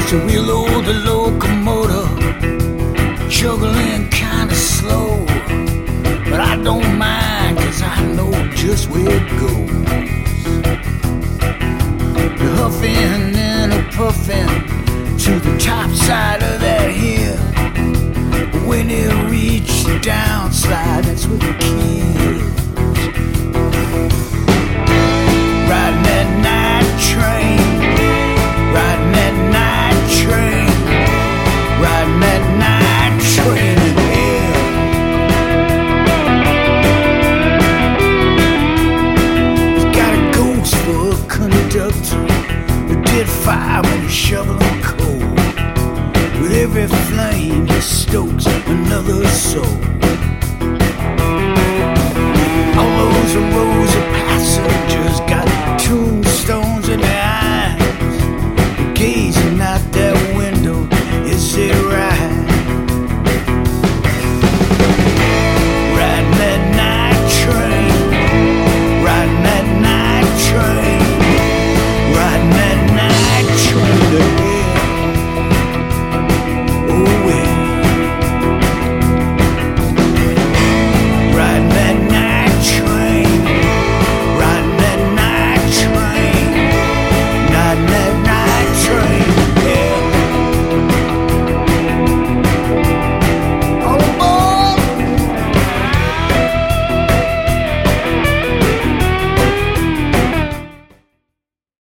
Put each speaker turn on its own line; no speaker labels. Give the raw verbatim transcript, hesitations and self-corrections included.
So we load the locomotive, juggling kinda slow. But I don't mind, cause I know just where it goes. We're huffing and a puffing to the top side of that hill. When it reached the downslide, that's where the kills. Riding that night train, riding that night train, riding that night train in hell. He's got a ghost for a conductor, who did fire when he's shoveling coal. With every flame he stokes another soul. All those rows of passengers got tuned